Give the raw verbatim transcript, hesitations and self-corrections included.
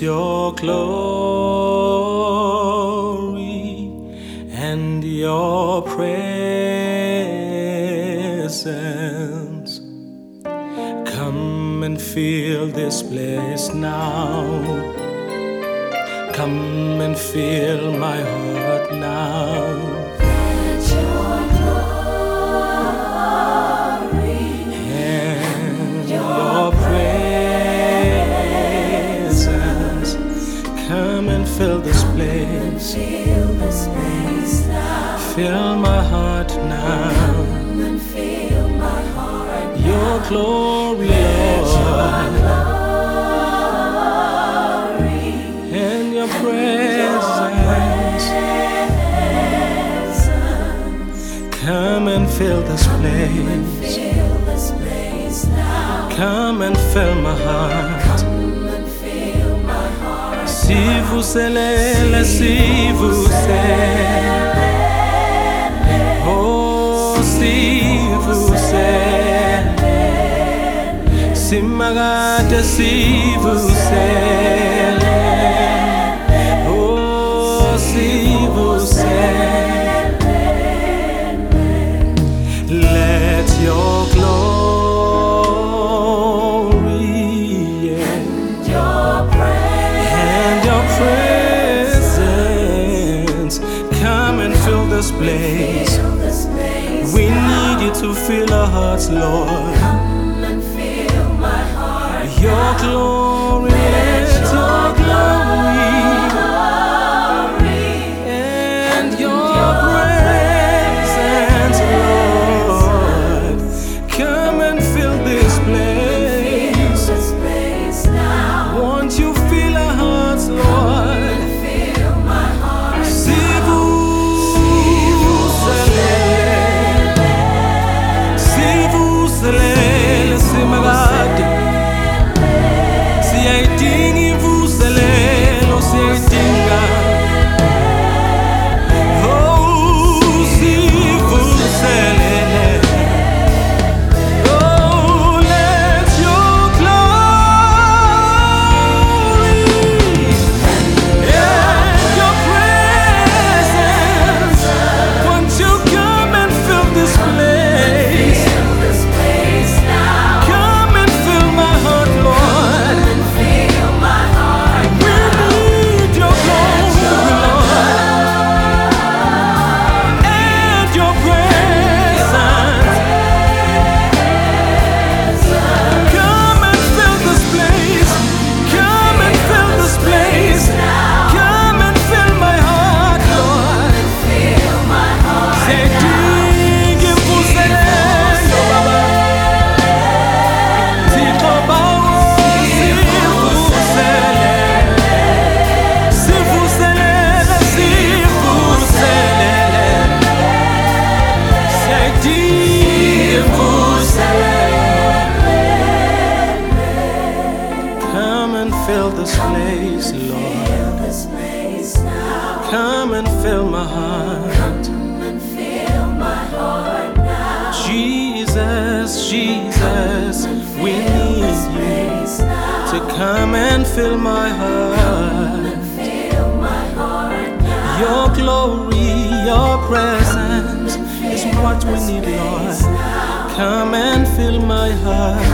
your glory and your presence come and fill this place now. Come and fill my heart now. Let your glory And your presence come and fill this place. fill this place now. Fill my heart now. Come and fill my heart. Your glory, Let Lord, your glory and your presence come and fill this place. fill this place now. Come and fill my heart. Come and fill my heart. Si vous célèbrez, si vous célèbrez, oh, si vous célèbrez, si magate, si vous célèbrez, oh, si vous célèbrez, let your glory and Your praise and your presence come and fill this place. fill this place. We need you to fill our hearts, Lord. Come and fill my heart. Your glory, let your glory and your presence, Lord, come and fill this place. This place now. Won't you fill our hearts, Lord? Fill my heart. Si vous célèbrez, si vous célèbrez, si magade, si ai dingi vous célèbrez, si ai dinga, oh, si vous célèbrez, oh, let your glory and your presence, won't you come and fill this place? Fill this place now. Come and fill my heart, Lord. Fill my heart. We need your glory, Lord, and your presence. Come and fill this place. Come and fill this place. Come and fill my heart, Lord. Fill my heart. Say, "Dingi vuselelo, Baba. Tipo bawo, si vuselelo, si vuselelo, si vuselelo. Say, dingi vuselelo." Come and fill this place, Lord. Fill this place now. Come and fill my heart. Come and fill my heart now. Jesus, Jesus, we need you Place now. to come and fill my heart. Fill my heart now. Your glory, your presence is what we need, Lord. Come and fill my heart.